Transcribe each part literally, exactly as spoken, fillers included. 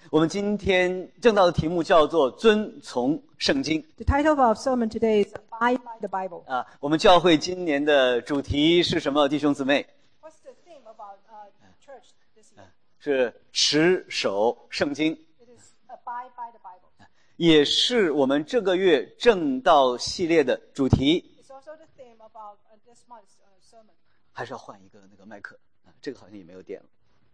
我们今天正道的题目叫做遵从圣经。 The title of our sermon today is Abide by the Bible. 啊，我们教会今年的主题是什么？弟兄姊妹， What's the theme of our uh, church this year? 是持守圣经， It is Abide by the Bible. 也是我们这个月正道系列的主题。 It's also the theme of our uh, this month's uh, sermon. 还是要换一个那个麦克啊，这个好像也没有电了。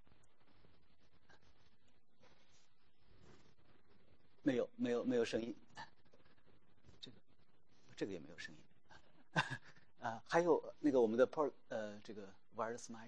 没有，没有，没有声音。这个，这个也没有声音。啊，还有那个我们的 port 呃，这个 wireless mic。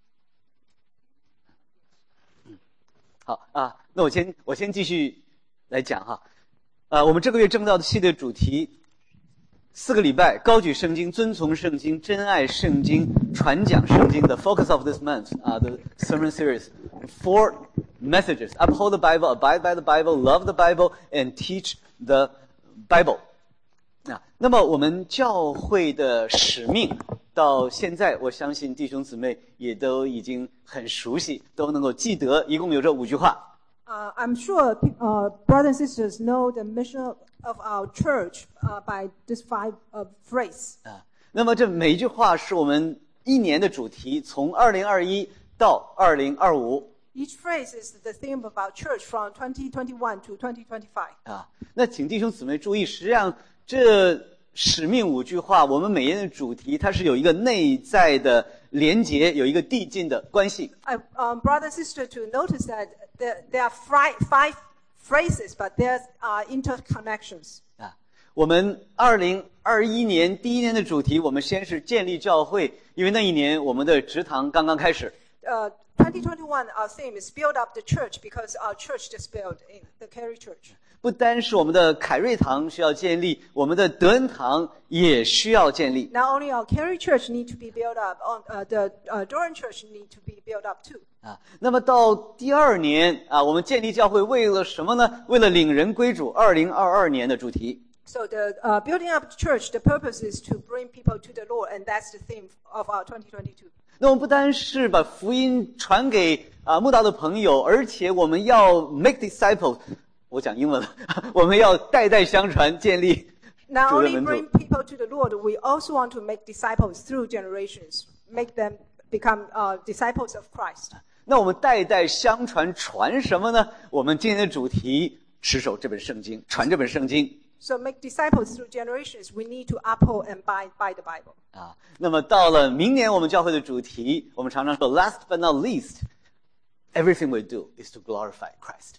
嗯，好啊，那我先我先继续来讲哈。啊，我们这个月正道的系列主题，四个礼拜高举圣经，遵从圣经，珍爱圣经，传讲圣经。The focus of this month, uh, the sermon series, four messages: uphold the Bible, abide by the Bible, love the Bible, and teach the Bible. 啊，那么我们教会的使命到现在，我相信弟兄姊妹也都已经很熟悉，都能够记得，一共有这五句话。 Uh, I'm sure uh, brothers and sisters know the mission of our church uh, by this five uh, phrase. 啊，那么这每一句话是我们一年的主题，从二零二一到二零二五。 Each phrase is the theme of our church from twenty twenty-one to twenty twenty-five. 啊，那请弟兄姊妹注意，实际上这使命五句话，我们每年的主题，它是有一个内在的连结，有一个递进的关系。 I, um, brother and sister, to notice that there, there are five, five phrases, but there are interconnections. 啊，我们二零二一年第一年的主题，我们先是建立教会，因为那一年我们的职堂刚刚开始。 Uh, twenty twenty-one, our theme is build up the church because our church just built in the Carey Church. 不单是我们的凯瑞堂需要建立，我们的德恩堂也需要建立。 Not only our Carey Church need to be built up, on uh, the uh, Durham Church need to be built up too. 啊，那么到第二年啊，我们建立教会为了什么呢？为了领人归主，二零二二年的主题。 So the uh, building up the church, the purpose is to bring people to the Lord, and that's the theme of our twenty twenty-two. 那我们不单是把福音传给啊慕道的朋友，而且我们要 make disciples。我讲英文了，我们要代代相传，建立 Not 主的 only 门徒。 bring people to the Lord, we also want to make disciples through generations, make them become uh, disciples of Christ. 那我们代代相传传什么呢？我们今天的主题持守这本圣经，传这本圣经。 So make disciples through generations. We need to uphold and abide by the Bible. 啊，那么到了明年我们教会的主题，我们常常说 last but not least, everything we do is to glorify Christ.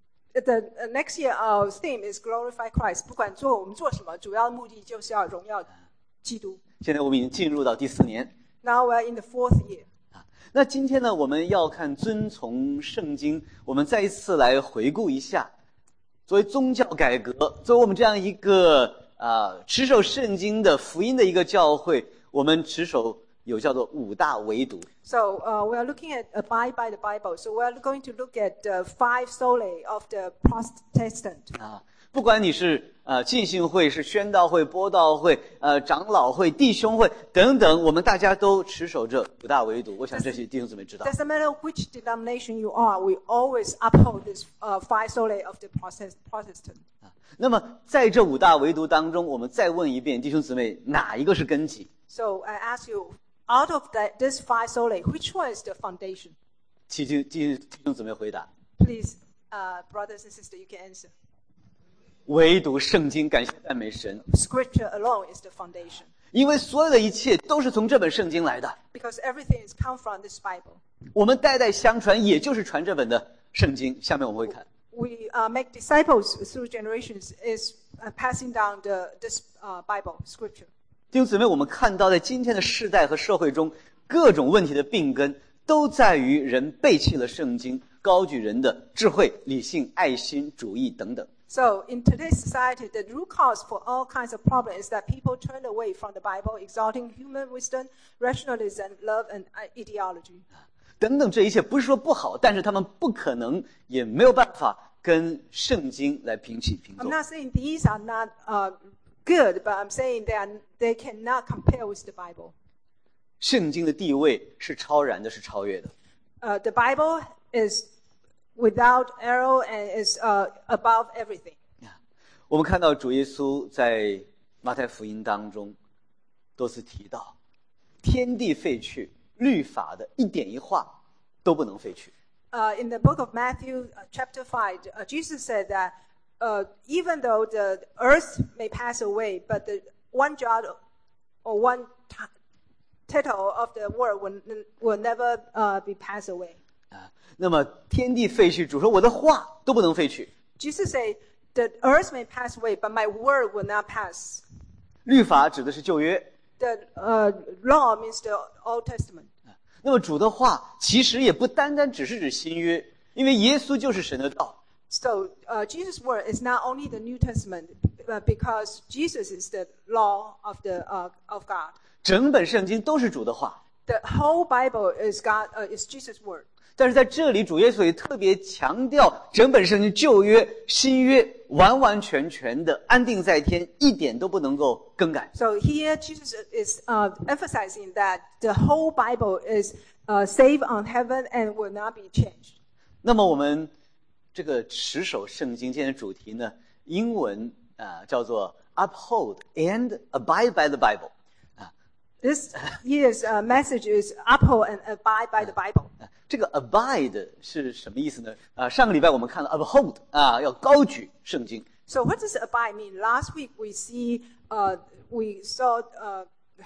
The uh, next year, our theme is glorify Christ. 不管做我们做什么，主要的目的就是要荣耀基督。 现在我们已经进入到第四年。 Now we're in the fourth year. 啊，那今天呢，我们要看遵从圣经，我们再一次来回顾一下，作为宗教改革，作为我们这样一个啊、呃、持守圣经的福音的一个教会，我们持守有叫做五大唯独。 So uh, we are looking at abide by the Bible. So we are going to look at the five sola of the Protestant. 啊，不管你是呃浸信会、是宣道会、播道会、呃长老会、弟兄会等等，我们大家都持守这五大唯独。我想这些弟兄姊妹知道。 Doesn't matter which denomination you are, we always uphold this uh, five sola of the Protestant. 啊，那么在这五大唯独当中，我们再问一遍，弟兄姊妹，哪一个是根基？ So I ask you, out of that, this five sola, which one is the foundation? 请弟弟弟兄姊妹回答。 Please, uh, brothers and sisters, you can answer. 唯独圣经，感谢赞美神， Scripture alone is the foundation. 因为所有的一切都是从这本圣经来的。 Because everything is come from this Bible. 我们代代相传，也就是传这本的圣经。下面我们会看。 We uh, make disciples through generations is uh, passing down the this uh, Bible, Scripture. 弟兄姊妹，我们看到在今天的世代和社会中，各种问题的病根都在于人背弃了圣经，高举人的智慧、理性、爱心、主义等等。 So in today's society, the root cause for all kinds of problems is that people turn away from the Bible, exalting human wisdom, rationalism, love, and ideology. 等等，这一切不是说不好，但是他们不可能，也没有办法跟圣经来平起平 I'm 坐。 not saying these are not uh, good, but I'm saying they are, they cannot compare with the Bible. 圣经的地位是超然的，是超越的。 Uh, the Bible is without error and is uh, above everything. 我们看到主耶稣在马太福音当中多次提到，天地废去，律法的一点一画都不能废去。 Uh, in the book of Matthew, uh, chapter five, uh, Jesus said that uh, even though the earth may pass away, but the one jot or one t- tittle of the word will, will never uh, be passed away. 啊，那么天地废去，主说我的话都不能废去。 Jesus said, the earth may pass away, but my word will not pass. 律法指的是旧约， The uh, law means the Old Testament. 那么主的话其实也不单单只是指新约，因为耶稣就是神的道。 So uh, Jesus' word is not only the New Testament, uh, because Jesus is the law of the uh, of God. 整本圣经都是主的话， The whole Bible is God uh, is Jesus' word. 但是在这里主耶稣也特别强调，整本圣经旧约、新约完完全全的安定在天，一点都不能够更改。 So here Jesus is uh, emphasizing that the whole Bible is uh, saved on heaven and will not be changed. 那么我们这个持守圣经今天的主题呢，英文啊、呃、叫做 uphold and abide by the Bible。 This year's uh, message is uphold and abide by the Bible. 这个 abide 是什么意思呢？啊、上个礼拜我们看了 uphold 啊，要高举圣经。 So what does abide mean? Last week we see uh, we saw uh,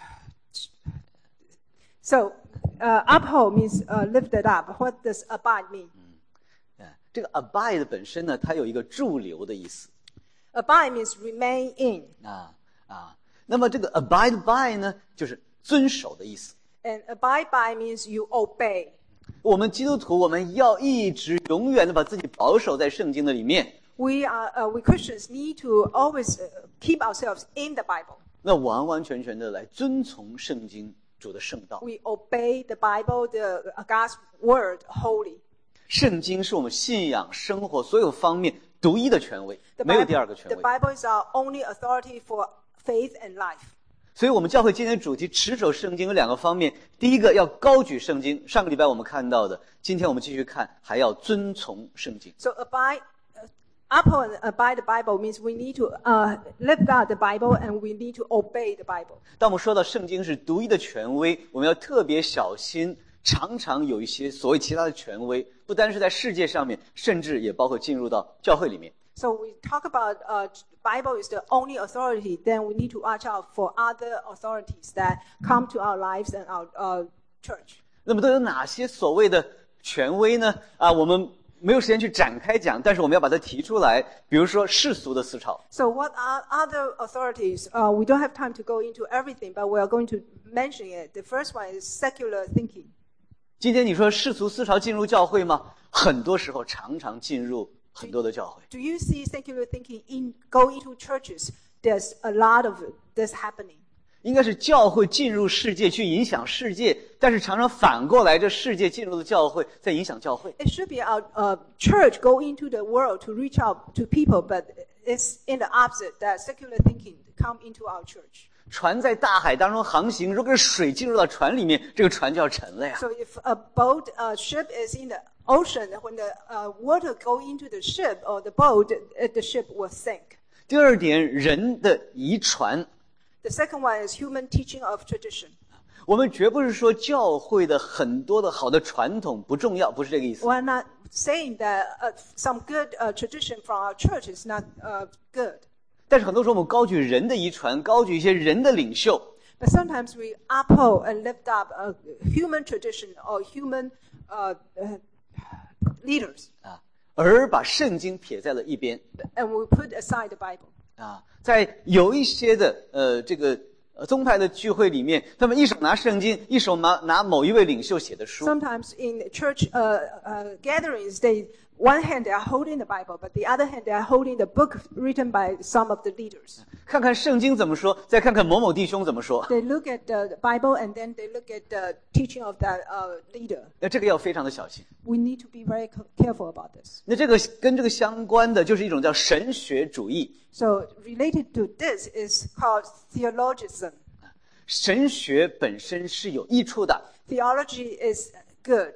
so uh, uphold means uh, lifted up. What does abide mean? 啊，这个 abide 本身呢，它有一个驻留的意思。 Abide means remain in, 啊啊，那么这个 abide by 呢，就是遵守的意思。 and abide by means you obey. 我们基督徒，我们要一直永远的把自己保守在圣经的里面。 We are uh, we Christians need to always uh, keep ourselves in the Bible. 那完完全全的来遵从圣经主的圣道。 We obey the Bible, the uh, God's word, wholly. 圣经是我们信仰、生活所有方面独一的权威， The 没有 Bible, 第二个权 the 威。 Bible is our only authority for faith and life. 所以我们教会今天的主题持守圣经有两个方面，第一个要高举圣经，上个礼拜我们看到的，今天我们继续看，还要遵从圣经。 So abide, uh, uphold and abide the Bible means we need to uh, live out the Bible and we need to obey the Bible. 当我们说到圣经是独一的权威，我们要特别小心，常常有一些所谓其他的权威，不单是在世界上面，甚至也包括进入到教会里面。 So we talk about uh, Bible is the only authority, then we need to watch out for other authorities that come to our lives and our uh, church. 那么都有哪些所谓的权威呢？啊，我们没有时间去展开讲，但是我们要把它提出来。比如说世俗的思潮， So what are other authorities? Uh, we don't have time to go into everything, but we are going to mention it. The first one is secular thinking. 今天你说世俗思潮进入教会吗？很多时候常常进入很多的教会。 Do you see secular thinking in go into churches? There's a lot of this happening. 应该是教会进入世界去影响世界，但是常常反过来，这世界进入了教会，在影响教会。 It should be our uh, church go into the world to reach out to people, but it's in the opposite that secular thinking come into our church. 船在大海当中航行，如果是水进入到船里面，这个船就要沉了呀。 So if a boat, a ship is in the ocean, when the uh, water go into the ship or the boat, uh, the ship will sink. 第二点，人的遗传， The second one is human teaching of tradition. 我们绝不是说教会的很多的好的传统不重要，不是这个意思。 We're not saying that uh, some good uh, tradition from our church is not uh, good. 但是很多时候我们高举人的遗传，高举一些人的领袖， But sometimes we uphold and lift up a human tradition or human uh, uh, leaders, 啊，而把圣经撇在了一边。 and we put aside the Bible. 啊，在有一些的呃这个呃宗派的聚会里面，他们一手拿圣经，一手拿拿某一位领袖写的书。 Sometimes in church uh, uh, gatherings, they one hand they are holding the Bible, but the other hand they are holding the book written by some of the leaders. 看看圣经怎么说，再看看某某弟兄怎么说。 They look at the Bible and then they look at the teaching of that uh, leader. 那这个要非常的小心。 We need to be very careful about this. 那这个跟这个相关的就是一种叫神学主义。 So related to this is called theologism. 神学本身是有益处的。 Theology is good.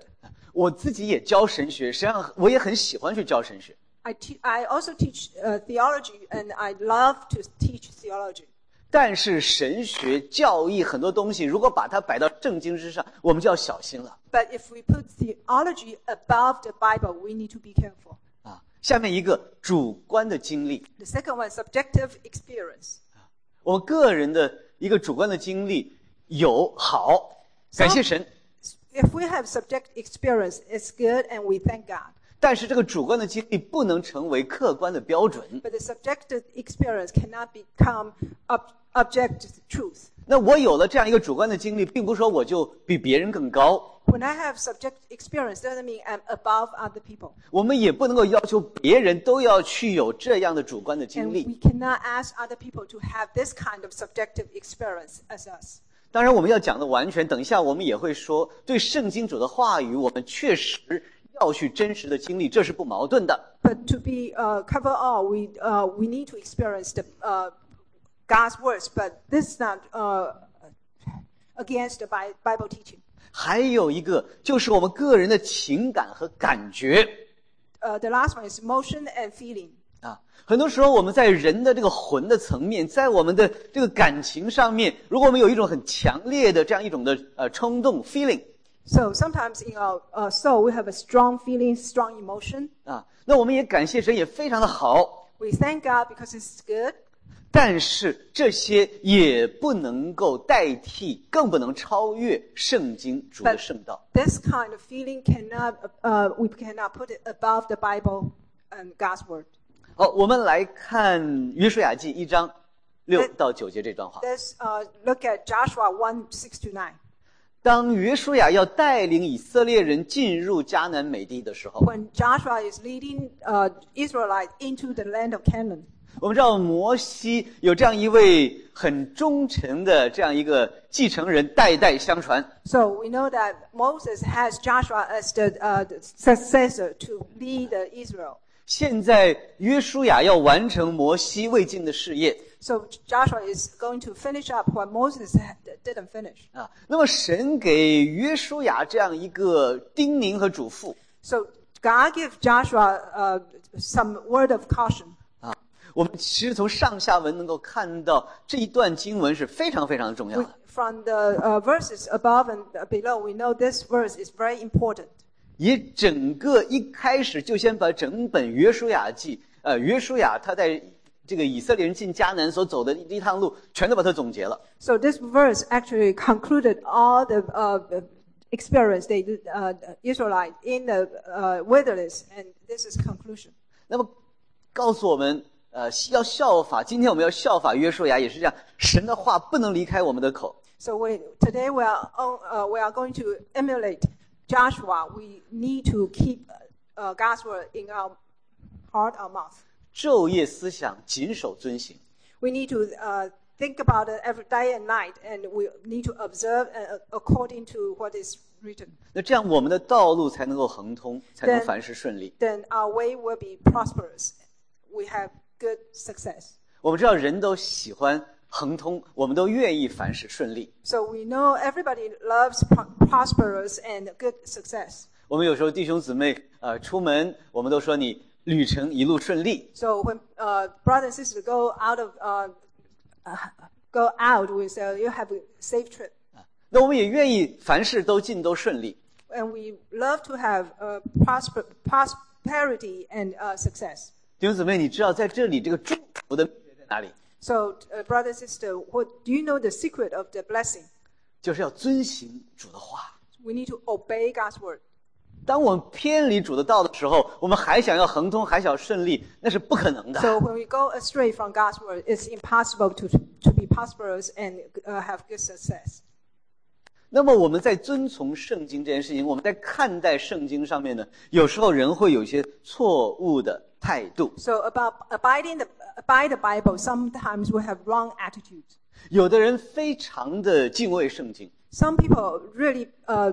我自己也教神学，实际上我也很喜欢去教神学。 I, te- I also teach uh, theology, and I love to teach theology. 但是神学教义很多东西，如果把它摆到圣经之上，我们就要小心了。 But if we put theology above the Bible, we need to be careful. 啊，下面一个主观的经历。 The second one, subjective experience. 我们个人的一个主观的经历有好，感谢神。 If we have subjective experience, it's good, and we thank God. 但是这个主观的经历不能成为客观的标准。 But the subjective experience cannot become ob- objective truth. 那我有了这样一个主观的经历，并不是说我就比别人更高。 When I have subjective experience, doesn't mean I'm above other people. 我们也不能够要求别人都要去有这样的主观的经 And 历。 we cannot ask other people to have this kind of subjective experience as us. 当然，我们要讲的完全，等一下我们也会说，对圣经主的话语，我们确实要去真实的经历，这是不矛盾的。 But to be uh, cover all, we uh, we need to experience the uh, God's words. But this is not uh, against the Bi- Bible teaching. 还有一个就是我们个人的情感和感觉。 Uh, the last one is emotion and feeling. 啊，很多时候我们在人的这个魂的层面，在我们的这个感情上面，如果我们有一种很强烈的这样一种的呃冲动 feeling。 So sometimes in our uh, soul, we have a strong feeling, strong emotion. 啊，那我们也感谢神，也非常的好。 We thank God because it's good. 但是这些也不能够代替，更不能超越圣经主的圣道。 This kind of feeling cannot, uh, we cannot put it above the Bible and God's word. 好，我们来看约书亚记一章六到九节这段话。 Let's uh, look at Joshua one, six to nine. 当约书亚要带领以色列人进入迦南美地的时候， When Joshua is leading uh, Israelites into the land of Canaan. 我们知道摩西有这样一位很忠诚的这样一个继承人，代代相传。 So we know that Moses has Joshua as the, uh, the successor to lead uh, Israel. 现在约书亚要完成摩西未尽的事业。 So Joshua is going to finish up what Moses had, didn't finish. 啊，那么神给约书亚这样一个叮咛和嘱咐。 So God gave Joshua uh, some word of caution. 啊，我们其实从上下文能够看到这一段经文是非常非常重要 We, 的。 from the uh, verses above and below, we know this verse is very important. 也整个一开始就先把整本约书亚记，呃，约书亚他在这个以色列人进迦南所走的一趟路，全都把它总结了。 So this verse actually concluded all the uh, experience they did, uh, Israelite in the uh, wilderness, and this is conclusion. 那么告诉我们，呃，要效法，今天我们要效法约书亚，也是这样，神的话不能离开我们的口。 So we, today we are uh, we are going to emulate Joshua. We need to keep uh, God's word in our heart, our mouth. 昼夜思想，谨守遵行。 We need to uh, think about it every day and night, and we need to observe uh, according to what is written. 那这样我们的道路才能够亨通，才能凡事顺利。 Then our way will be prosperous. We have good success. 我们知道人都喜欢亨通，我们都愿意凡事顺利。 So we know everybody loves pro- prosperous and good success. 我们有时候弟兄姊妹呃出门，我们都说你旅程一路顺利。 So when uh, brother and sister go out of uh, uh, go out, we say you have a safe trip. 那我们也愿意凡事都尽都顺利。 And we love to have uh, prosper, prosperity and uh, success. 弟兄姊妹，你知道在这里这个祝福的秘诀在哪里？ So, uh, brother and sister, what, do you know the secret of the blessing? 就是要遵行主的话。 We need to obey God's word. 当我们偏离主的道的时候，我们还想要亨通，还想要顺利，那是不可能的。 So when we go astray from God's word, it's impossible to to be prosperous and uh, have good success. 那么我们在遵从圣经这件事情，我们在看待圣经上面呢，有时候人会有一些错误的态度。 So about abiding the, by the Bible, sometimes we have wrong attitudes. 有的人非常的敬畏圣经， Some people really uh,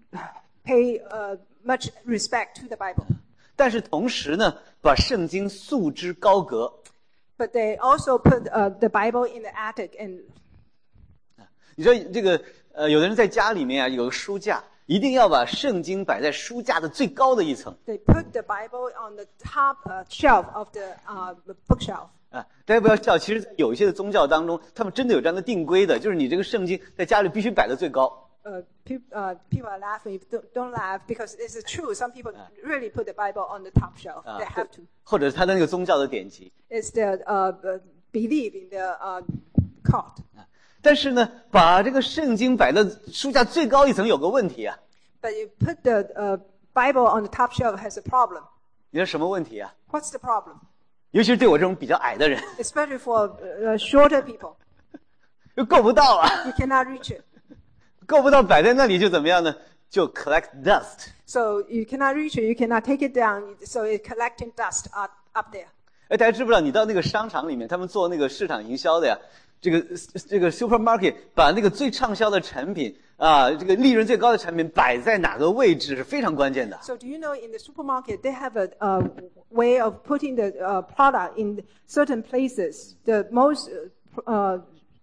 pay uh, much respect to the Bible, 但是同时呢，把圣经束之高阁。 but they also put uh, the Bible in the attic. And 你说这个呃，有的人在家里面啊有个书架， 一定要把圣经摆在书架的最高的一层。 They put the Bible on the top uh, shelf of the uh, bookshelf. 啊，大家不要笑，其实有一些的宗教当中，他们真的有这样的定规的，就是你这个圣经在家里必须摆在最高。 Uh, pe- uh, people are laughing. Don't, don't laugh because it's true. Some people really put the Bible on the top shelf. 啊 They have to. 或者是他的那个宗教的典籍。 It's the uh, uh, belief in the uh, cult. 但是呢，把这个圣经摆在书架最高一层有个问题啊， But you put the uh, Bible on the top shelf has a problem. 你说什么问题啊？ What's the problem? 尤其是对我这种比较矮的人， Especially for uh, shorter people. 又够不到啊， You cannot reach it. 够不到摆在那里就怎么样呢？就 collect dust。 So you cannot reach it. You cannot take it down. So it's collecting dust up, up there. 哎，大家知不知道？你到那个商场里面，他们做那个市场营销的呀，这个这个 supermarket 把那个最畅销的产品啊，这个利润最高的产品摆在哪个位置是非常关键的。 So do you know in the supermarket they have a uh, way of putting the uh, product in certain places. The most uh,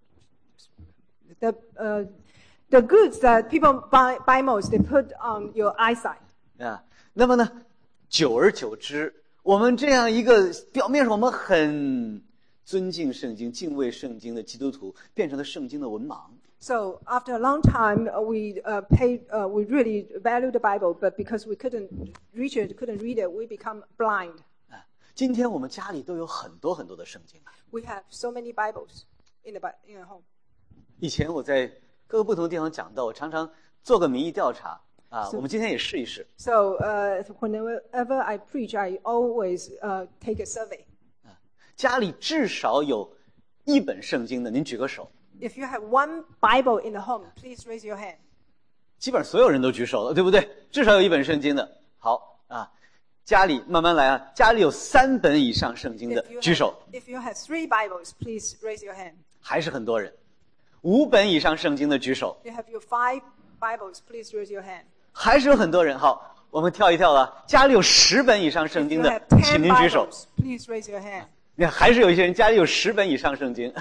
the uh, the goods that people buy buy most, they put on your eyesight. 啊，那么呢，久而久之，我们这样一个表面上我们很尊敬圣经、敬畏圣经的基督徒，变成了圣经的文盲。 So after a long time, uh, we uh, paid, uh, we really value the Bible, but because we couldn't reach it, couldn't read it, we become blind. 啊，今天我们家里都有很多很多的圣经啊。 We have so many Bibles in the Bi- in the home. 以前我在各个不同的地方讲到，我常常做个民意调查啊，我们今天也试一试。 So uh, whenever I preach, I always uh, take a survey. 家里至少有一本圣经的，您举个手。 If you have one Bible in the home, please raise your hand. 基本上所有人都举手了，对不对？至少有一本圣经的。好啊，家里慢慢来啊，家里有三本以上圣经的 If you 举 have, 手， if you have three Bibles, please raise your hand. 还是很多人。五本以上圣经的举手， If you have your five Bibles, please raise your hand. 还是有很多人。好，我们跳一跳了，家里有十本以上圣 If 经 you 的 have， 请 ten 您举手。 Bibles, please raise your hand. 你看，还是有一些人家里有十本以上圣经。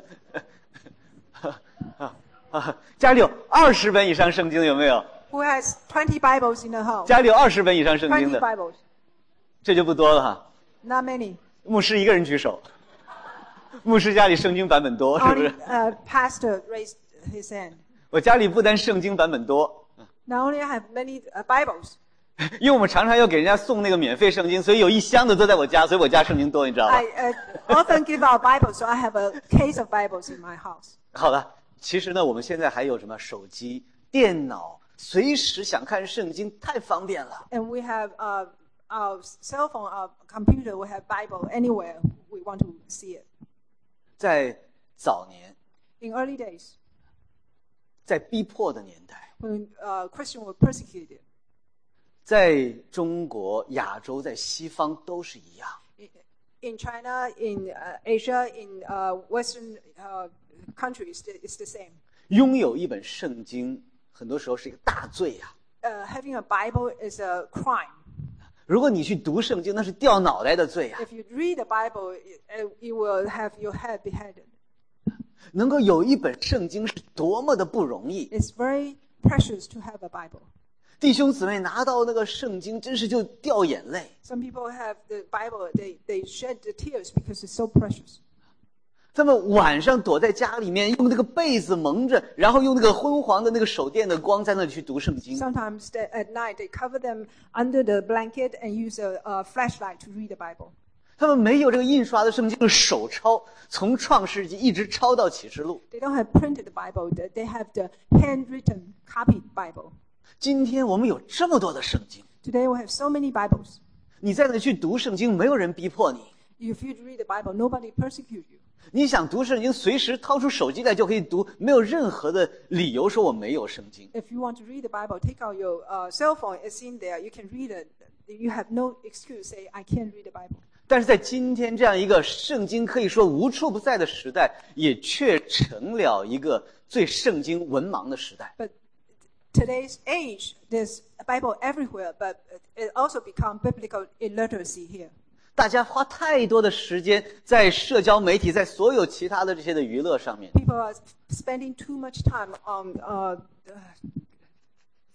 啊，家里有二十本以上圣经的有没有？ Who has twenty Bibles in the home? 家里有二十本以上圣经 twenty 的， Bibles. 这就不多了哈。 Not many. 牧师一个人举手，牧师家里圣经版本多，是不 Only 是？ uh, pastor raised his hand. 我家里不单圣经版本多， Not only I have many uh, Bibles, 因为我们常常要给人家送那个免费圣经，所以有一箱子都在我家，所以我家圣经多，你知道吧 I？uh, often give out Bibles, so I have a case of Bibles in my house. 好了，其实呢，我们现在还有什么手机、电脑，随时想看圣经，太方便了。 And we have uh, our cell phone, our computer, we have Bible anywhere we want to see it. 在早年， In early days, 在逼迫的年代， when uh, Christians were persecuted, 在中国、亚洲、在西方都是一样。 in- in China, in uh, Asia, in uh, Western uh, countries, it's the same. 拥有一本圣经，很多时候是一个大罪呀、 Uh, having a Bible is a crime. 如果你去读圣经，那是掉脑袋的罪呀、 If you read the Bible, it, uh, you will have your head beheaded. 能够有一本圣经是多么的不容易。 It's very precious to have a Bible. 弟兄姊妹拿到那个圣经，真是就掉眼泪。 Some people have the Bible, they, they shed the tears because it's so precious. 他们晚上躲在家里面，用那个被子蒙着，然后用那个昏黄的那个手电的光在那里去读圣经。 Sometimes they, at night they cover them under the blanket and use a, a flashlight to read the Bible. 他们没有这个印刷的圣经，是手抄，从创世纪一直抄到启示录。 They don't have printed Bible, they they have the handwritten, copied Bible. 今天我们有这么多的圣经， Today we have so many Bibles. 你在那去读圣经，没有人逼迫你。 If you read the Bible, nobody persecute you. 你想读圣经，随时掏出手机来就可以读，没有任何的理由说我没有圣经。 If you want to read the Bible, take out your uh, cell phone, it's in there, you can read it. You have no excuse to say, I can't read the Bible. 但是在今天这样一个圣经可以说无处不在的时代，也却成了一个最圣经文盲的时代。 But today's age, there's a Bible everywhere, but it also become biblical illiteracy here. 大家花太多的时间在社交媒体，在所有其他的这些的娱乐上面。 People are spending too much time on uh,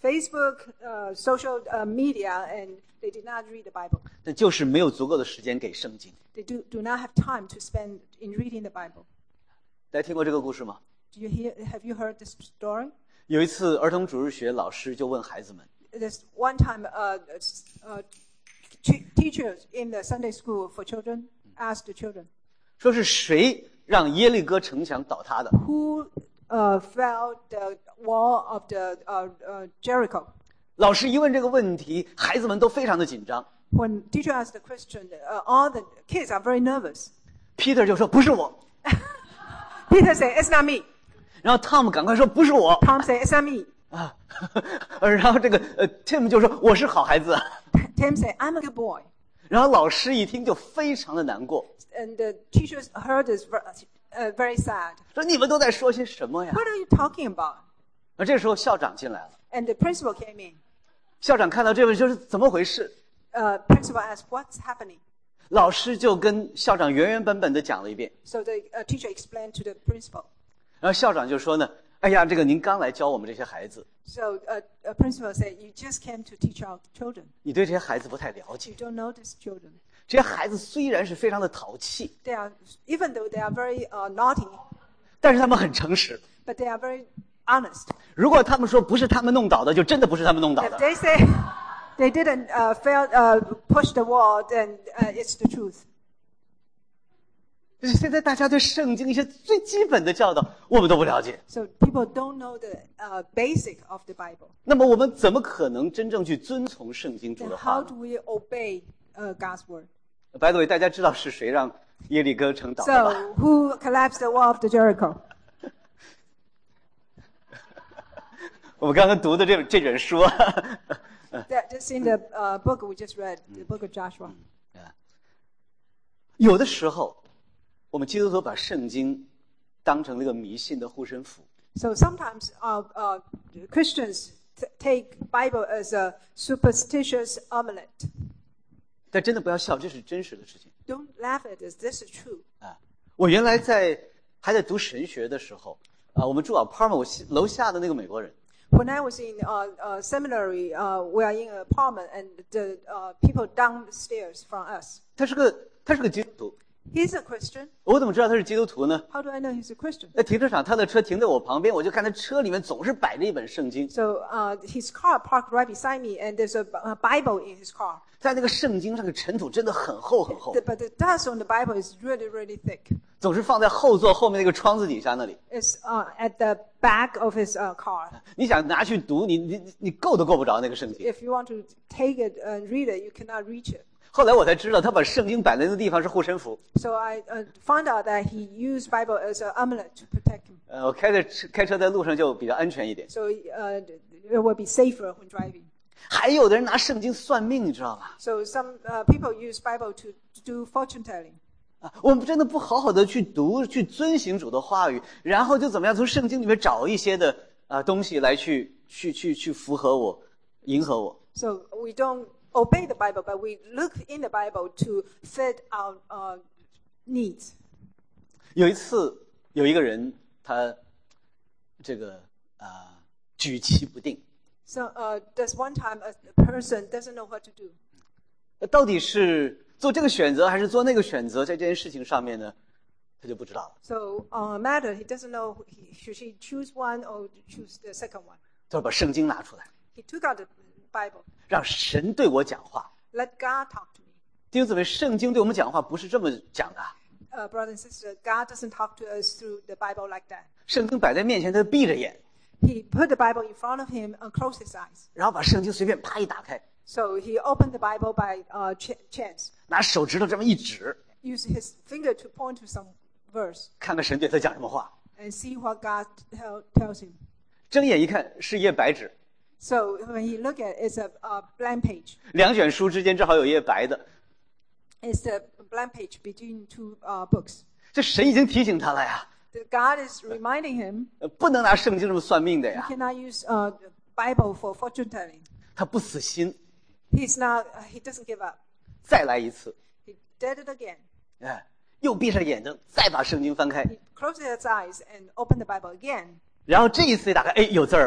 Facebook, uh, social uh, media, and they did not read the Bible. 但就是没有足够的时间给圣经。 They do, do not have time to spend in reading the Bible. 大家听过这个故事吗？ Do you hear, have you heard this story? 有一次，儿童主日学老师就问孩子们 There's one time uh, uh, t- teachers in the Sunday school for children asked the children, 说是谁让耶利哥城墙倒塌的？ who uh, fell the wall of the uh, uh, Jericho? 老师一问这个问题，孩子们都非常的紧张。 When teacher asked the question, uh, all the kids are very nervous. Peter 就说不是我， Peter said, it's not me. 然后 Tom 赶快说不是我 Tom said, it's not me. 啊，然后这个呃 Tim 就说我是好孩子， Tim said, I'm a good boy. 然后老师一听就非常的难过， And the teachers heard this ver- uh, very sad. 说你们都在说些什么呀？ What are you talking about? 而这时候校长进来了， And the principal came in. 校长看到这位就是怎么回事， Uh, principal asked, what's happening? 老师就跟校长原原本本的讲了一遍， So the uh, teacher explained to the principal. 然后校长就说呢，哎呀，这个您刚来教我们这些孩子， So uh, a principal said, you just came to teach our children. 你对这些孩子不太了解 You，don't know these children. 这些孩子虽然是非常的淘气， They are, even though they are very uh, naughty, 但是他们很诚实。 but they are very honest. 如果他们说不是他们弄倒的，就真的不是他们弄倒 If 的。 they say they didn't uh, fail, uh, push the wall, then uh, it's the truth. 就是现在大家对圣经一些最基本的教导，我们都不了解。 So people don't know the uh, basic of the Bible. 那么我们怎么可能真正去遵从圣经主 Then 的话 how 呢 do we obey uh, God's word? ？By the way，大家知道是谁让耶利哥城倒的 So 吧？ who collapsed the wall of the Jericho? 我们刚刚读的这这本书， That, that's in the uh, book we just read, the book of Joshua. 有的时候，我们基督徒把圣经当成了一个迷信的护身符。 So sometimes uh, uh, Christians t- take Bible as a superstitious amulet. 但真的不要笑，这是真实的事情 Don't laugh at this. This is true. 啊！我原来在还在读神学的时候啊，我们住 apartment， 我西楼下的那个美国人， When I was in uh, uh, seminary, uh, we are in an apartment, and the uh, people downstairs from us. 他是个他是个基督徒。 He's a Christian. 我怎么知道他是基督徒呢？ How do I know he's a Christian? 在停车场，他的车停在我旁边，我就看他车里面总是摆着一本圣经。 So uh, his car parked right beside me, and there's a, a Bible in his car. 在那个圣经上的尘土真的很厚很厚 The, but the dust on the Bible is really, really thick. 总是放在后座后面那个窗子底下那里。 It's uh, at the back of his uh, car. 你想拿去读，你你你你够都够不着那个圣经。 If you want to take it and read it, you cannot reach it. 后来我才知道，他把圣经摆在那个地方是护身符。 So I uh, found out that he used Bible as an amulet to protect him. 呃，我开在开车在路上就比较安全一点。 So uh, it will be safer when driving. 还有的人拿圣经算命，你知道吗？ So some uh, people use Bible to, to do fortune telling. 啊，我们真的不好好的去读、去遵行主的话语，然后就怎么样从圣经里面找一些的啊东西来去去去去符合我、迎合我。 So we don't obey the Bible, but we look in the Bible to fit our uh, needs. 有一次，有一个人他这个啊、举棋不定， So uh, there's one time a person doesn't know what to do. 呃到底是做这个选择还是做那个选择，在这件事情上面呢，他就不知道了。 So on a matter, he doesn't know he, should he choose one or choose the second one. 他说把圣经拿出来， He took out the Bible. 让神对我讲话。 Let God talk to me. 弟兄姊妹，圣经对我们讲话不是这么讲的。 Uh, brother and sister, God doesn't talk to us through the Bible like that. 圣经摆在面前，他闭着眼， He put the Bible in front of him and closed his eyes. 然后把圣经随便啪一打开， So he opened the Bible by uh, ch- chance, 拿手指头这么一指， used his finger to point to some verse 看看神对他讲什么话。 and see what God tell, tells him. 睁眼一看，是一页白纸， So when he look at it, it's a, a blank page. 两卷书之间正好有一页白的。 It's the blank page between two uh, books. 这神已经提醒他了呀， The God is reminding him 呃不能拿圣经这么算命的 he 呀。 cannot use uh, the Bible for fortune telling. 他不死心， He's not. Uh, he doesn't give up. 再来一次， He did it again. 哎，又闭上眼睛，再把圣经翻开， He closed his eyes and opened the Bible again. 然后这一次一打开，哎，有字儿了。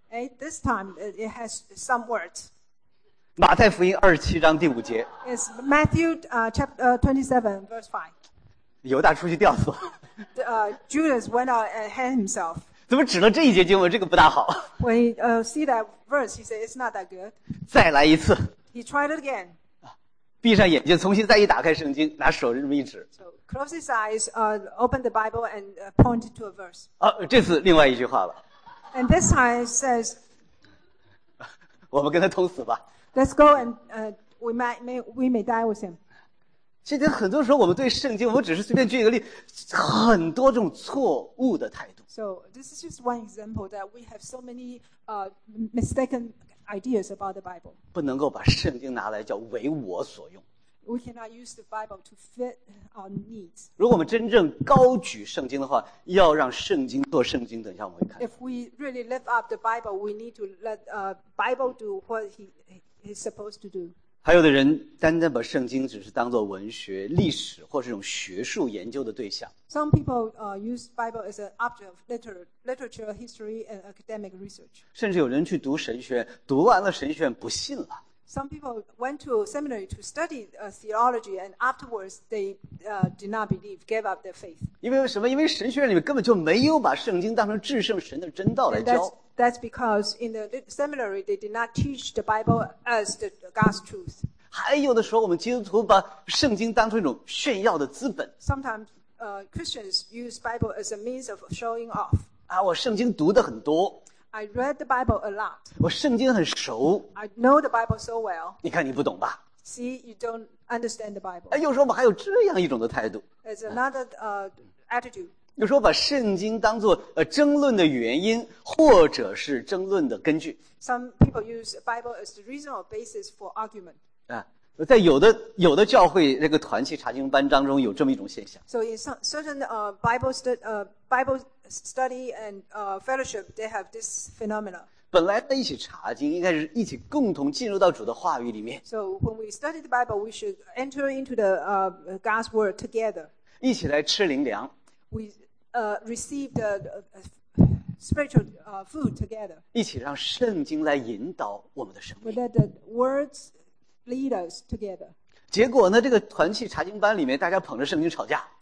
Okay, this time it it has some words. 马太福音二十七章第五节， It's Matthew uh, chapter twenty-seven, verse five. 犹大出去吊死了。 The, uh, Judas went out and hanged himself. 怎么指了这一节经文？这个不大好。 When he uh, see that verse, he said, "It's not that good." 再来一次， He tried it again. 闭上眼睛，重新再一打开圣经，拿手这么一指。 So close his eyes, uh, open the Bible, and uh, point to a verse. 啊，这次另外一句话了， And this time it says, 我们跟他同死吧。 "Let's go and uh, we might may, we may die with him." 现在很多时候，我们对圣经，我们只是随便举一个例，很多这种错误的态度。 So this is just one example that we have so many uh, mistaken ideas about the Bible. 不能够把圣经拿来叫为我所用。 We cannot use the Bible to fit our needs. 如果我们真正高举圣经的话，要让圣经做圣经。等一下我们会看。 If we really lift up the Bible, we need to let uh, Bible do what he is supposed to do. 还有的人单单把圣经只是当作文学、历史或是这种学术研究的对象。 Some people uh, use Bible as an object of liter- literature, history, and academic research. 甚至有人去读神学院，读完了神学院不信了。 Some people went to seminary to study uh, theology, and afterwards they uh, did not believe, gave up their faith. 因为什么？因为神学院里面根本就没有把圣经当成至圣神的真道来 And that's, 教。 that's because in the seminary they did not teach the Bible as the God's truth. 还有的时候，我们基督徒把圣经当成一种炫耀的资本 Sometimes uh, Christians use Bible as a means of showing off. 啊！我圣经读的很多， I read the Bible a lot. 我圣经很熟。 I know the Bible so well. 你看你不懂吧？ See, you don't understand the Bible. 哎，有时候我们还有这样一种的态度， There's another uh, attitude. 有时候把圣经当作呃争论的原因，或者是争论的根据 Some people use the Bible as the reason or basis for argument. 啊。在有的有的教会这个团契查经班当中有这么一种现象， So in some, certain uh, Bible, stu- uh, Bible study and uh, fellowship, they have this phenomena. 本来在一起查经，应该是一起共同进入到主的话语里面， So when we study the Bible, we should enter into the uh, God's word together. 一起来吃灵粮， We uh, receive the uh, spiritual uh, food together. 一起让圣经来引导我们的生 We 命。 let the words lead us together. 结果呢，这个团契查经班里面，大家捧着圣经吵架。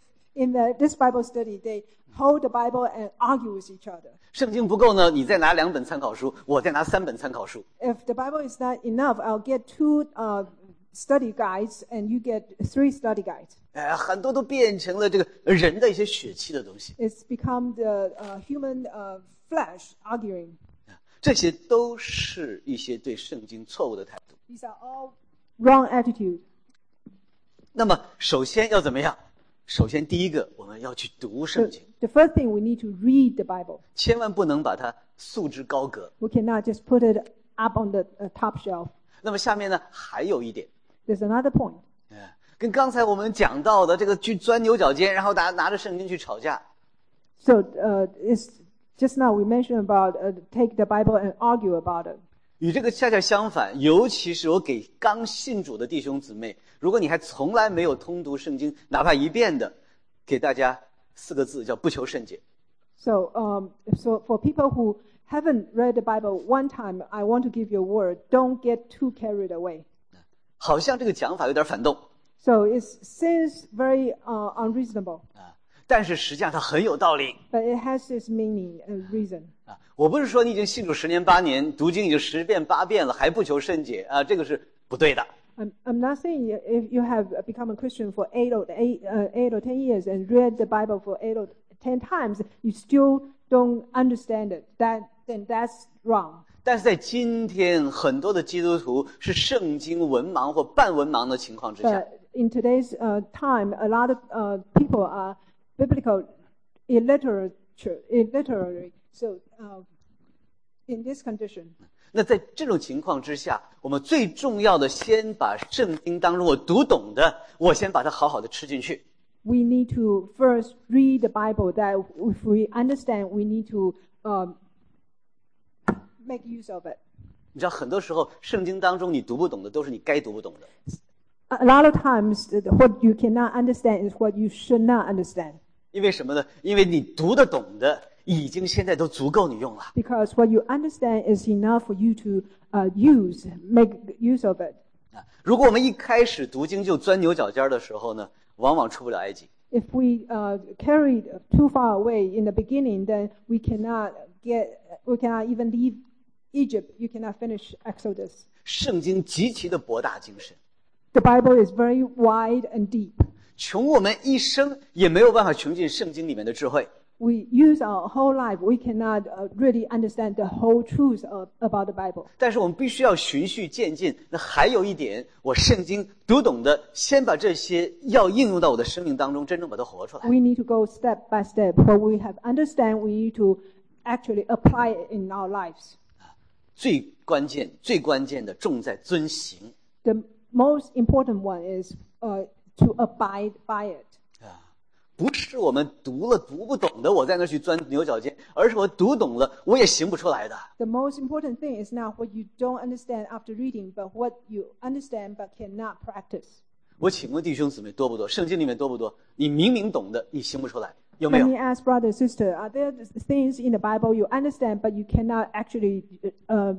In the, this Bible study, they hold the Bible and argue with each other. 圣经不够呢，你再拿两本参考书，我再拿三本参考书。 If the Bible is not enough, I'll get two uh, study guides and you get three study guides. 哎，很多都变成了这个人的一些血气的东西， It's become the uh, human uh, flesh arguing. 这些都是一些对圣经错误的态度。 These are all wrong attitudes. 那么，首先要怎么样？首先，第一个，我们要去读 So 圣经， the first thing we need to read the Bible. 千万不能把它束之高阁。 We cannot just put it up on the uh, top shelf. 那么下面呢，还有一点， There's another point. 哎，跟刚才我们讲到的这个去钻牛角尖，然后大家拿着圣经去吵架， So uh, it's just now we mentioned about uh, take the Bible and argue about it. 与这个恰恰相反。尤其是我给刚信主的弟兄姊妹，如果你还从来没有通读圣经，哪怕一遍的，给大家四个字叫不求甚解。 So, um, so for people who haven't read the Bible one time, I want to give you a word: don't get too carried away. 好像这个讲法有点反动 So it seems very uh, unreasonable, 啊，但是实际上它很有道理 but it has its meaning and reason. 啊。我不是说你已经信主十年八年，读经已经十遍八遍了，还不求甚解啊，这个是不对的。 I'm, I'm not saying if you have become a Christian for eight or eight, uh, eight or ten years and read the Bible for eight or ten times, you still don't understand it. That then that's wrong. 但是在今天，很多的基督徒是圣经文盲或半文盲的情况之下 But，in today's uh, time, a lot of uh, people are biblical illiterate, illiterate. So, uh, in this condition, 那在这种情况之下，我们最重要的，先把圣经当中我读懂的，我先把它好好的吃进去。 we need to first read the Bible. That if we understand, we need to um, make use of it. 你知道，很多时候圣经当中你读不懂的，都是你该读不懂的。 A lot of times, what you cannot understand is what you should not understand. 因为什么呢？因为你读得懂的， 已经现在都足够你用了。 Because what you understand is enough for you to uh, use, make use of it. 啊，如果我们一开始读经就钻牛角尖的时候呢，往往出不了埃及。 If we uh, carried too far away in the beginning, then we cannot get, we cannot even leave Egypt. You cannot finish Exodus. 圣经极其的博大精深， The Bible is very wide and deep. 穷我们一生也没有办法穷尽圣经里面的智慧。 We use our whole life. We cannot uh, really understand the whole truth of, about the Bible. 但是我们必须要循序渐进。那还有一点，我圣经读懂的，先把这些要应用到我的生命当中，真正把它活出来。 We need to go step by step. What we have understand, we need to actually apply it in our lives. 最关键、最关键的，重在遵行。 The most important one is uh, to abide by it. 啊，不是我们读了读不懂的，我在那去钻牛角尖，而是我读懂了，我也行不出来的。 The most important thing is not what you don't understand after reading, but what you understand but cannot practice. 我请问弟兄姊妹多不多？圣经里面多不多？你明明懂的，你行不出来，有没 Let 有？ me ask brother, sister, are there things in the Bible you understand but you cannot actually uh,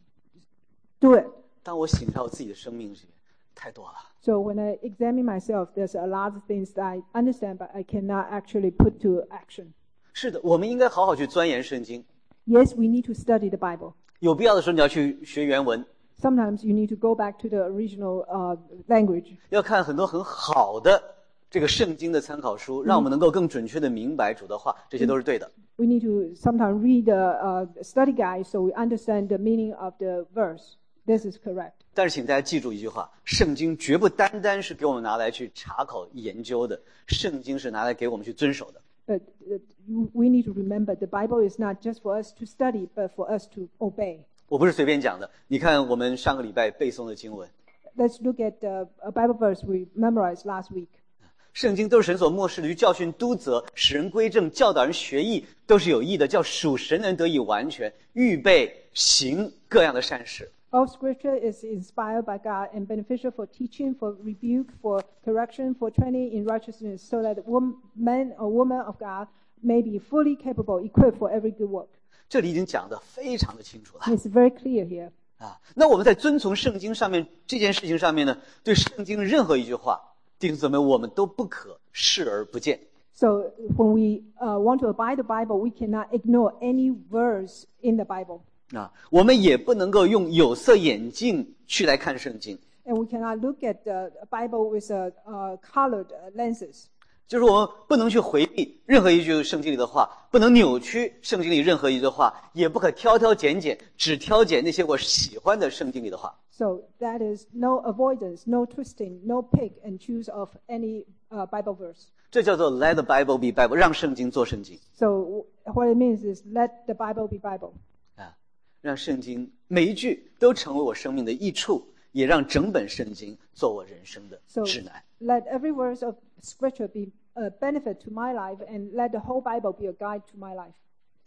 do it? 当我醒察我自己的生命时，太多了。 So when I examine myself, there's a lot of things that I understand but I cannot actually put to action. 是的，我们应该好好去钻研圣经。 Yes, we need to study the Bible. 有必要的时候，你要去学原文， Sometimes you need to go back to the original uh, language. 要看很多很好的这个圣经的参考书，让我们能够更准确的明白主的话，这些都是对的。 We need to sometimes read the uh, study guide so we understand the meaning of the verse. This is correct. 但是请大家记住一句话，圣经绝不单单是给我们拿来去查考研究的，圣经是拿来给我们去遵守的。 But uh, we need to remember the Bible is not just for us to study, but for us to obey. 我不是随便讲的，你看我们上个礼拜背诵的经文， Let's look at the a Bible verse we memorized last week. 圣经都是神所漠视的，于教训、督责、使人归正、教导人学义，都是有益的，叫属神的人得以完全，预备行各样的善事。 All Scripture is inspired by God and beneficial for teaching, for rebuke, for correction, for training in righteousness, so that the wom- man or woman of God may be fully capable, equipped for every good work. 这里已经讲得非常的清楚了 It's very clear here. 啊。那我们在遵从圣经上面这件事情上面呢，对圣经任何一句话，弟兄姊妹，我们都不可视而不见。 So when we uh, want to abide the Bible, we cannot ignore any verse in the Bible. 啊，我们也不能够用有色眼镜去来看圣经， And we cannot look at the Bible with uh, uh, colored lenses. 就是我们不能去回避任何一句圣经里的话，不能扭曲圣经里任何一句话，也不可挑挑拣拣，只挑拣那些我喜欢的圣经里的话。 So that is no avoidance, no twisting, no pick and choose of any uh, Bible verse. 这叫做 Let the Bible be Bible， 让圣经做圣经 So what it means is let the Bible be Bible. 啊，让圣经每一句都成为我生命的益处，也让整本圣经做我人生的 So 指南。 let every verse of Scripture be a benefit to my life, and let the whole Bible be a guide to my life.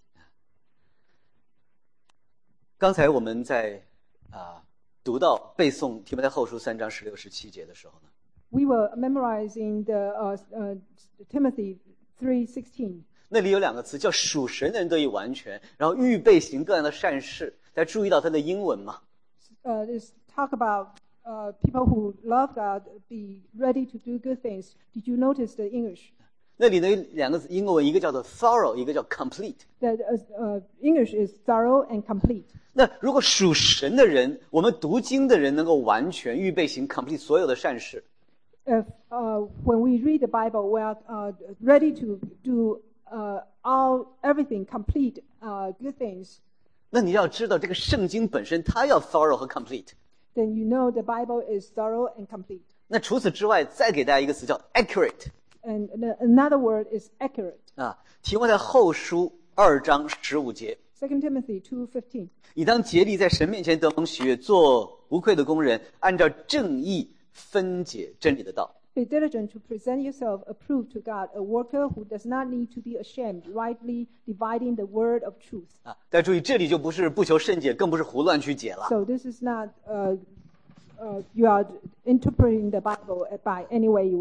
刚才我们在啊读到背诵提摩太后书三章十六十七节的时候呢， We were memorizing the uh, uh, Timothy three sixteen. 那里有两个词叫属神的人得以完全，然后预备行各样的善事。大家注意到它的英文吗？ Uh, this talk about uh, people who love God be ready to do good things. Did you notice the English? 那里的两个字英文，一个叫做 thorough， 一个叫 complete。 That uh, uh, English is thorough and complete. 那如果属神的人，我们读经的人能够完全预备行 complete 所有的善事， If uh, when we read the Bible, we are uh, ready to do uh, all everything complete uh, good things. 那你要知道这个圣经本身它要 thorough 和 complete。 Then you know the Bible is thorough and complete. 那除此之外，再给大家一个词叫 accurate。 And the, another word is accurate. 啊，提摩太后书二章十五节， Second Timothy two fifteen. 你当竭力在神面前得蒙喜悦，做无愧的工人，按照正义分解真理的道。 Be diligent to present yourself approved to God, a worker who does not need to be ashamed, rightly dividing the word of truth. 啊，大家注意，这里就不是不求甚解，更不是胡乱去解了。 So this is not uh, uh, you are interpreting the Bible by any way you want.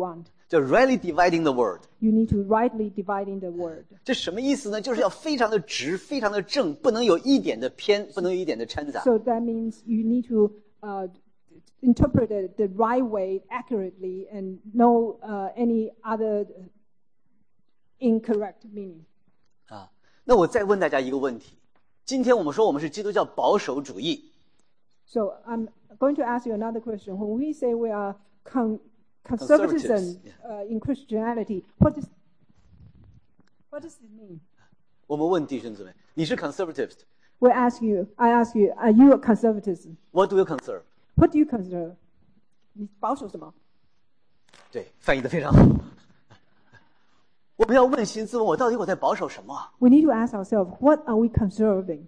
叫 rightly dividing the word。 You need to rightly dividing the word. 这什么意思呢？就是要非常的直，非常的正，不能有一点的偏，不能有一点的掺杂。 So that means you need to uh, interpret it the right way accurately and no uh, any other incorrect meaning. 啊，那我再问大家一个问题：今天我们说我们是基督教保守主义， So I'm going to ask you another question. When we say we are con- Conservatives, conservatism uh, in Christianity, what does what does it mean? 我们问弟兄姊妹，你是 conservative， We ask you, I ask you, are you a conservatism? what do you conserve？ What do you consider? 你保守什么？ 对，翻译的非常好。我们要问心自问，我到底我在保守什么啊？ We need to ask ourselves, what are we conserving?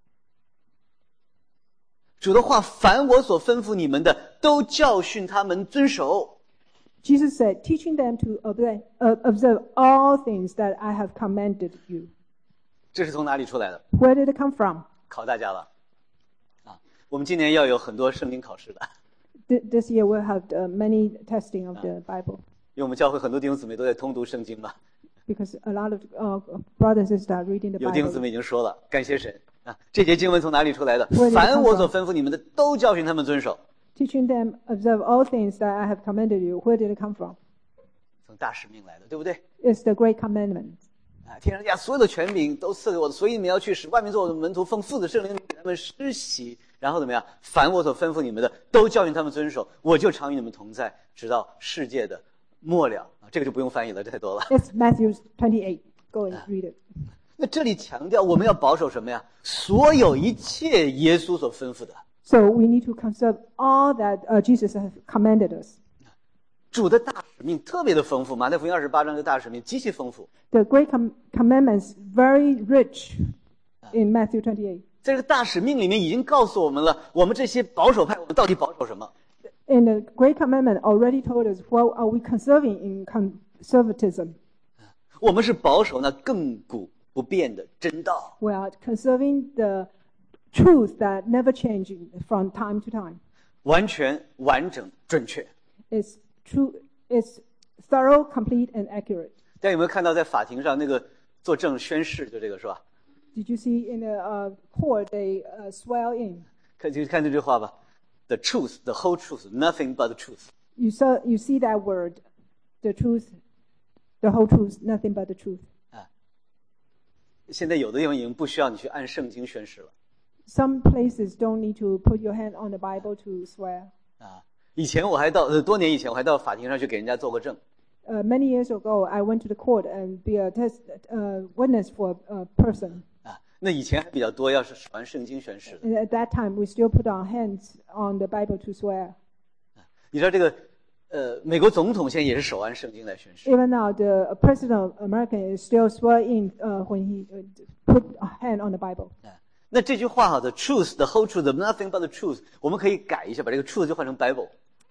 主的话，凡我所吩咐你们的，都教训他们遵守。 Jesus said, teaching them to obey, uh, observe all things that I have commanded you. 这是从哪里出来的？ Where did it come from? 考大家了。啊，我们今年要有很多圣经考试的， Th- This year we'll have uh, many testing of the Bible 因为我们教会很多弟兄姊妹都在通读圣经嘛。 because a lot of uh, brothers and sisters are reading the 有弟兄姊 Bible. 妹已经说了，感谢神啊！这节经文从哪里出来的 Where did？it come 凡我所吩咐你们的，都教训他们遵守。 Teaching them observe all things that I have commanded you. Where did it come from? 从大使命来的，对不对？ It's the great commandment. 啊，天上地下所有的权柄都赐给我的，所以你们要去使万民做我的门徒，奉父的圣灵给他们施洗，然后怎么样？凡我所吩咐你们的，都教训他们遵守，我就常与你们同在，直到世界的末了。啊，这个就不用翻译了，这太多了。 It's Matthew twenty-eight. Go and read it. 那这里强调我们要保守什么呀？所有一切耶稣所吩咐的， So we need to conserve all that uh, Jesus has commanded us. 主的大使命特别的丰富，马太福音二十八章的大使命极其丰富。 The great com- commandments very rich in Matthew twenty-eight. 在这个大使命里面已经告诉我们了，我们这些保守派，我们到底保守什么？ And the great commandment already told us what are we conserving in conservatism. 我们是保守那亘古不变的真道。 We are conserving the truth that never changes from time to time. 完全、完整、准确。 It's true. It's thorough, complete, and accurate. 大家有没有看到在法庭上那个作证宣誓，就这个是吧？ Did you see in the uh, court they uh, swear in? 看就看这句话吧 ，the truth, the whole truth, nothing but the truth。 You saw, you see that word, the truth, the whole truth, nothing but the truth. 现在有的地方已经不需要你去按圣经宣誓了 Some places don't need to put your hand on the Bible to swear. 啊。以前我还到呃多年以前我还到法庭上去给人家做过证 Uh, many years ago, I went to the court and be a test, uh, witness for a, a person. 啊。那以前还比较多，要是按圣经宣誓的。 And at that time, we still put our hands on the Bible to swear. 你知道这个呃，美国总统现在也是手按圣经来宣誓。 Even now, the president of America is still swear in uh, when he uh, put a hand on the Bible. 啊，那这句话哈，the truth, the whole truth, nothing but the truth，我们可以改一下，把这个 truth 就换成 Bible。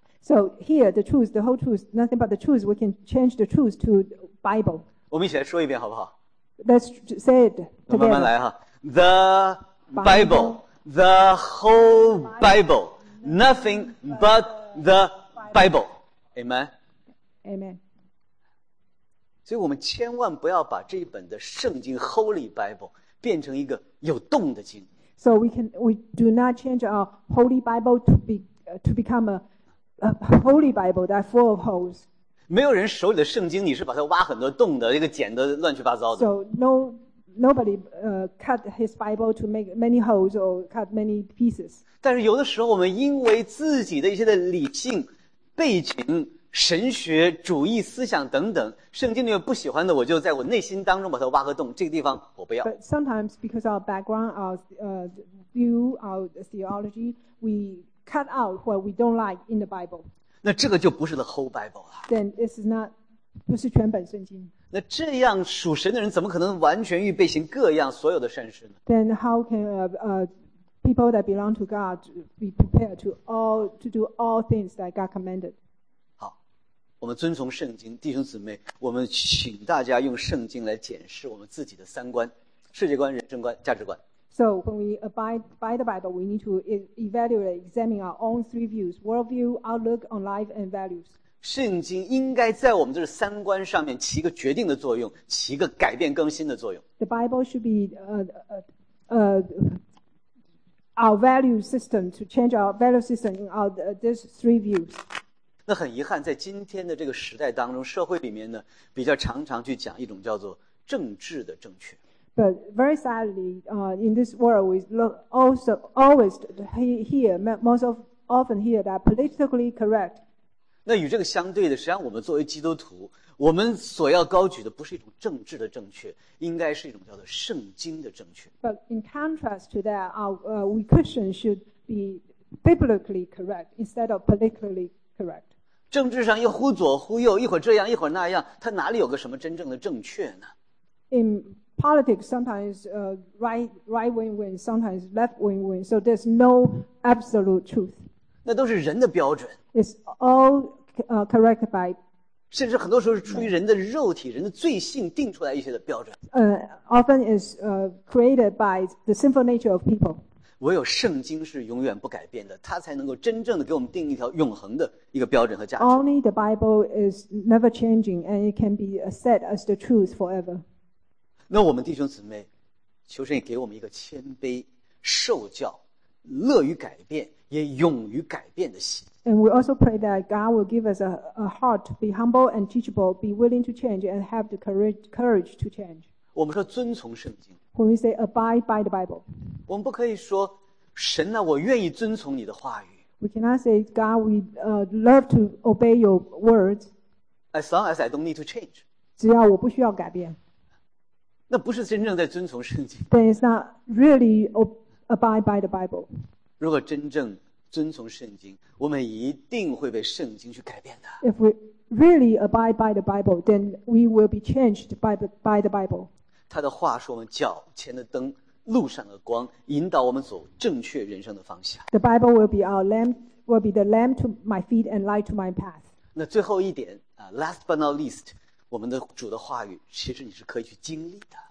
So here, the truth, the whole truth, nothing but the truth. We can change the truth to Bible. 我们一起来说一遍好不好？ Let's say it 我慢慢 together. 来哈。The Bible, Bible, the whole Bible, nothing but the Bible. Amen. Amen. 所以我们千万不要把这一本的圣经 Holy Bible 变成一个有洞的经。 So we can we do not change our holy Bible to be uh, to become a, a holy Bible that's full of holes. 没有人手里的圣经，你是把它挖很多洞的，这个剪得乱七八糟的。 So no nobody uh, cut his Bible to make many holes or cut many pieces. 但是有的时候，我们因为自己的一些的理性背景、神学主义思想等等，圣经里面不喜欢的，我就在我内心当中把它挖个洞，这个地方我不要。 But sometimes because our background, our uh, view, our theology, we cut out what we don't like in the Bible. 那这个就不是 the whole Bible 了。 Then this is not 不是全本圣经。 那这样属神的人怎么可能完全预备行各样所有的善事呢？ Then how can uh, uh, people that belong to God be prepared to all to do all things that God commanded? 好，我们遵从圣经，弟兄姊妹，我们请大家用圣经来检视我们自己的三观、世界观、人生观、价值观。 So when we abide by the Bible, we need to e- evaluate, examine our own three views: worldview, outlook on life, and values. 圣经应该在我们这三观上面起一个决定的作用，起一个改变更新的作用。 The Bible should be uh, uh, uh, our value system, to change our value system in our uh, these three views. 那很遗憾，在今天的这个时代当中，社会里面呢，比较常常去讲一种叫做政治的正确。 But very sadly, uh, in this world, we look also always hear, most of, often hear that politically correct. 那与这个相对的，实际上我们作为基督徒，我们所要高举的不是一种政治的正确，应该是一种叫做圣经的正确。 But in contrast to that, our, uh, we Christians should be biblically correct instead of politically correct. 政治上又忽左忽右，一会儿这样一会儿那样，它哪里有个什么真正的正确呢？ In politics, sometimes uh, right right wing wins, sometimes left wing wins. So there's no absolute truth. 那都是人的标准， It's all uh, corrected by, 甚至很多时候是出于人的肉体、人的罪性定出来一些的标准。 uh, often is uh, created by the sinful nature of people. 唯有圣经是永远不改变的，它才能够真正的给我们定一条永恒的一个标准和价值。 Only the Bible is never changing, and it can be set as the truth forever. 那我们弟兄姊妹，求神也给我们一个谦卑、受教、乐于改变，也勇于改变的心。 And we also pray that God will give us a, a heart to be humble and teachable, be willing to change, and have the courage, courage to change. 我们说遵从圣经， When we say abide by the Bible, 我们不可以说神啊，我愿意遵从你的话语。 we cannot say, God, we uh, love to obey your words, As long as I don't need to change， 只要我不需要改变。 那不是真正在遵从圣经。 Then it's not really ob- abide by the Bible. 如果真正遵从圣经，我们一定会被圣经去改变的。 If we really abide by the Bible, then we will be changed by the, by the Bible. 他的话是我们脚前的灯，路上的光，引导我们走正确人生的方向。 The Bible will be our lamp, will be the lamp to my feet and light to my path. 那最后一点啊 ，last but not least，我们的主的话语，其实你是可以去经历的。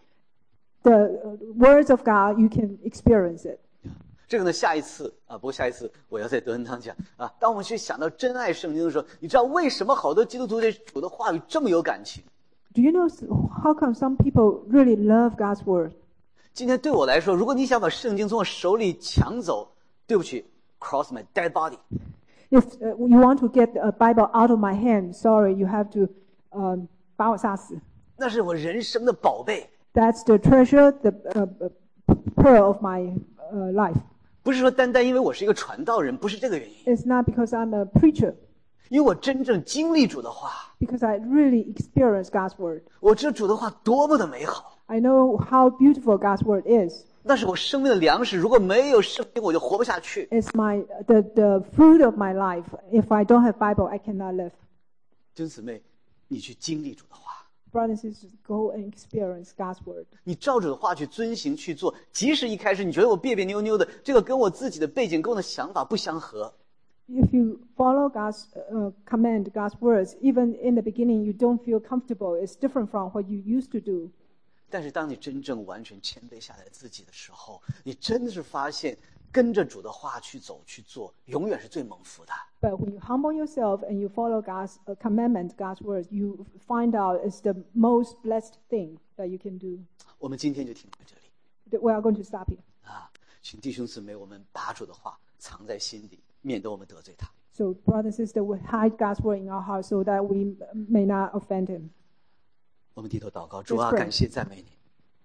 The uh, words of God, you can experience it. 这个呢，下一次啊，不过下一次我要在德恩堂讲啊。当我们去想到真爱圣经的时候，你知道为什么好多基督徒对主的话语这么有感情？ Do you know how come some people really love God's word? 今天对我来说，如果你想把圣经从我手里抢走，对不起 ，cross my dead body。 If uh, you want to get a Bible out of my hand, sorry, you have to um, 把我杀死。 那是我人生的宝贝， That's the treasure, the uh, pearl of my uh, life. 不是说单单因为我是一个传道人，不是这个原因， It's not because I'm a preacher, 因为我真正经历主的话， because I really experience God's word. 我知道主的话多么的美好。 I know how beautiful God's word is. 那是我生命的粮食，如果没有圣经，我就活不下去。 It's my the, the fruit of my life. If I don't have Bible, I cannot live. 弟兄姊妹，你去经历主的话， Brothers and sisters, go and experience God's word. 你照主的话去遵行去做，即使一开始你觉得我别别扭扭的，这个跟我自己的背景、跟我的想法不相合， If you follow God's uh, command, God's words, even in the beginning you don't feel comfortable, it's different from what you used to do. 但是当你真正完全谦卑下来自己的时候，你真的是发现跟着主的话去走去做，永远是最蒙福的。 But when you humble yourself and you follow God's uh, commandment, God's words, you find out it's the most blessed thing that you can do. 我们今天就停在这里 That We are going to stop here. 啊，请弟兄姊妹，我们把主的话藏在心底，免得我们得罪他。 So, brother and sister, we hide God's word in our hearts so that we may not offend Him. 我们低头祷告，主啊， Let's pray. 感谢赞美你。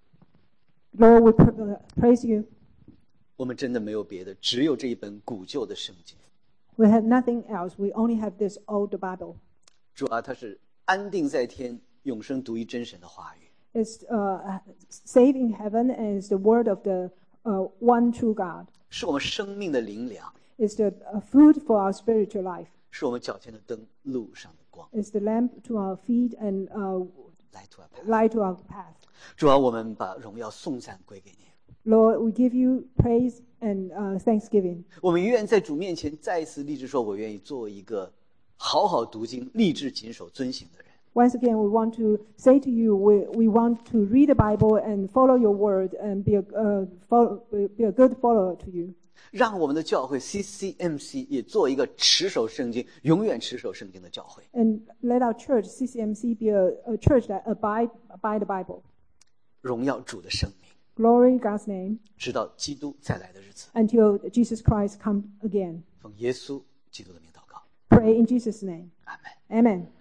Lord, we pr- uh, praise you. 我们真的没有别的，只有这一本古旧的圣经。 We have nothing else. We only have this old Bible. 主啊，它是安定在天、永生独一真神的话语。 It's uh, saved in heaven, and it's the word of the uh, one true God. 是我们生命的灵粮， It's the uh, food for our spiritual life. 是我们脚前的灯，路上的光。 It's the lamp to our feet and uh, Light to our path. light to our path. 主啊，我们把荣耀颂赞归给你。 Lord, we give you praise and uh, thanksgiving. 我们愿在主面前再一次立志说，我愿意做一个好好读经、立志谨守遵行的人。 Once again, we want to say to you, we, we want to read the Bible and follow your word and be a, uh, follow, be a good follower to you. 让我们的教会 C C M C 也做一个持守圣经、永远持守圣经的教会。 And let our church, C C M C, be a, a church that abide by the Bible. 荣耀主的圣名， Glory God's name 直到基督再来的日子。 until Jesus Christ come again. 奉耶稣基督的名祷告， Pray in Jesus' name. 阿门。 Amen.